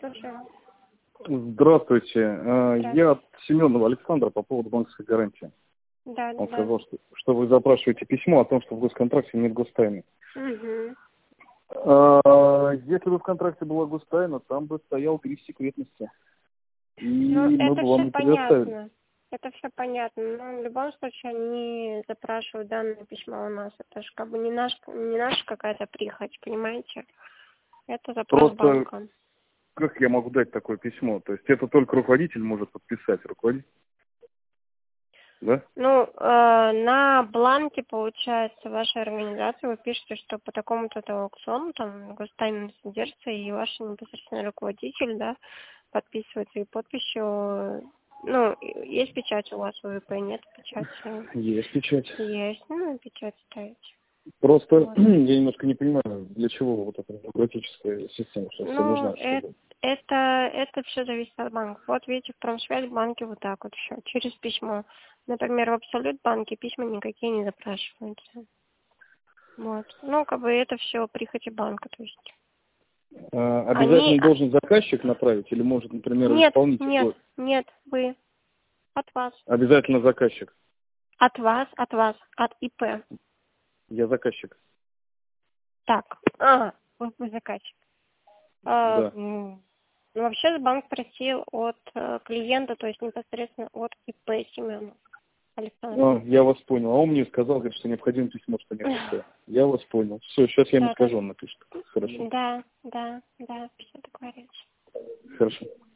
слушаю. Здравствуйте. Здравствуйте. Я от Семенова Александра по поводу банковской гарантии. Да, Он да. сказал, что вы запрашиваете письмо о том, что в госконтракте нет гостайны. Угу. Если бы в контракте была гостайна, там бы стоял гриф секретности. И Ну, мы это бы все вам не предоставили. понятно. Это все понятно. Но в любом случае они запрашивают данное письмо у нас. Это же как бы не наша какая-то прихоть, понимаете? Это запрос Просто банка. как я могу дать такое письмо? То есть это только руководитель может подписать, руководитель, да? Ну, на бланке, получается, вашей организации вы пишете, что по такому-то аукциону там гостайна содержится, и ваш непосредственный руководитель, да, подписывает своей подписью. Ну, есть печать у вас, у ВП нет печати? Есть печать. Есть, ну, печать ставите. Просто Вот. я немножко не понимаю, для чего вот эта бюрократическая система сейчас Ну, нужна, чтобы... это все зависит от банка. Вот видите, в Промсвязьбанке вот так вот все, через письмо. Например, в Абсолютбанке письма никакие не запрашиваются. Вот. Ну, как бы это все прихоти банка, то есть. Обязательно должен заказчик направить или может, например, Нет, исполнитель? нет, вы. От вас. Обязательно заказчик. От вас, от ИП. Я заказчик. Так, вы заказчик. Да. Ну, вообще банк просил от клиента, то есть непосредственно от ИП Семенов Александр. Я вас понял. А он мне сказал, говорит, что необходимо письмо, что нет ИП. Я вас понял. Все, сейчас я ему Да, скажу, он напишет. Хорошо. да, все так говорится. Хорошо.